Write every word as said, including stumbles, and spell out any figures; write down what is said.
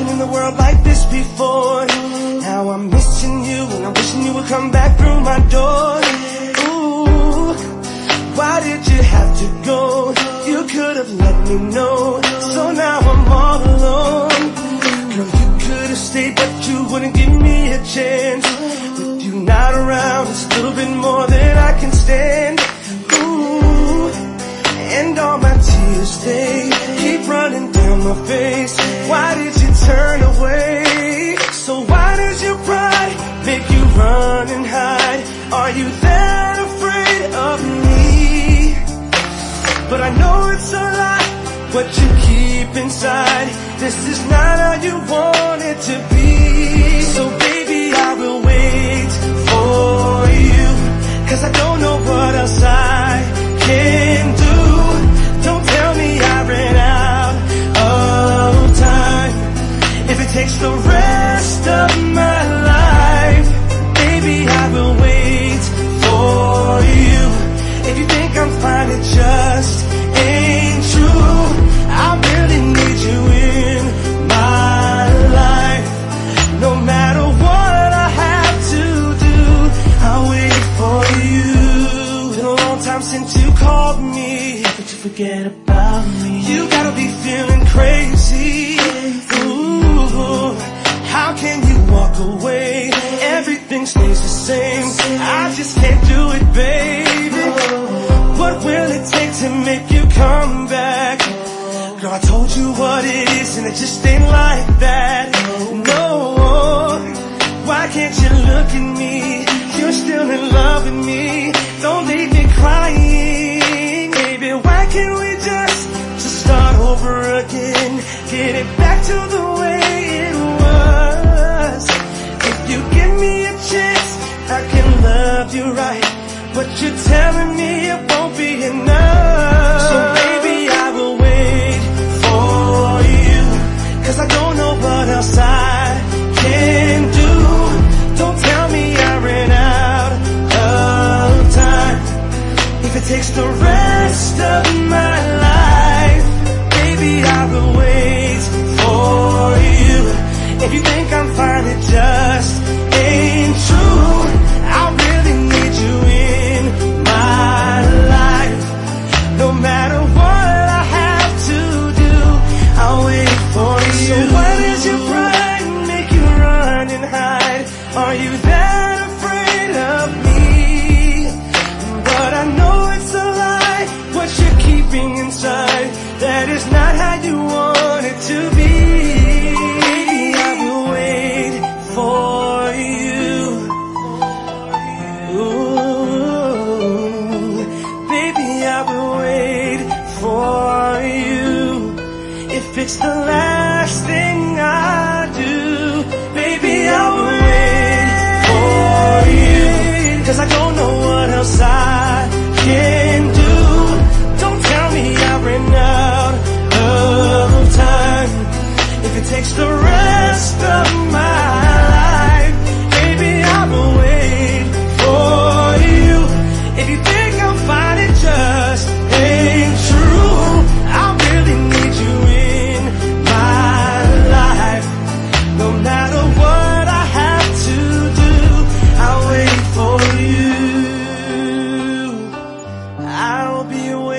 in the world like this before. Now I'm missing you and I'm wishing you would come back through my door. Ooh, why did you have to go? You could have let me know. So now I'm all alone. Girl, you could have stayed but you wouldn't give me a chance. With you not around, it's a little bit more than I can stand. Ooh, and all my tears, they keep running down my face. Why did you turn away? So why does your pride make you run and hide? Are you that afraid of me? But I know it's a lie, what you keep inside. This is not how you want it to be. So baby, I will wait for you, 'cause I don't know what else I can do. Don't tell me I ran out of time. If it takes the rest of my life, baby, I will wait for you. If you think I'm fine, it just ain't true. I really need you in my life. No matter what I have to do, I'll wait for you. Been a long time since you called me, but you forget about me. You gotta be feeling crazy. Ooh, how can you walk away? Everything stays the same. I just can't do it, baby. What will it take to make you come back? Girl, I told you what it is and it just ain't like that. No, why can't you look at me? You're still in love with me. Don't leave me crying. Baby, why can't we just, just start over again? Get it back to the way it was. If you give me a chance, I can love you right. But you're telling me it won't be enough. So baby, I will wait for you, 'cause I don't know what else I can do. Don't tell me I ran out of time. If it takes the rest of my life, baby, I will wait for you. If you think I'm fine, it just ain't true. I really need you in my life. No matter what I have to do, I'll wait for you. So why does your pride make you run and hide? Are you that afraid of me? But I know it's a lie, what you're keeping inside. That is not how you want it to be. Baby, I will wait for you. Ooh, baby, I will wait for you. If it's the last thing I do, baby, I will wait for you. 'Cause I don't know what else I can do. Don't tell me I ran out of time. If it takes the rest of my life, baby, I will wait for you. If you think I'm fine, it just ain't true. I really need you in my life. No matter what I have to do, I'll wait for you. I'll be waiting.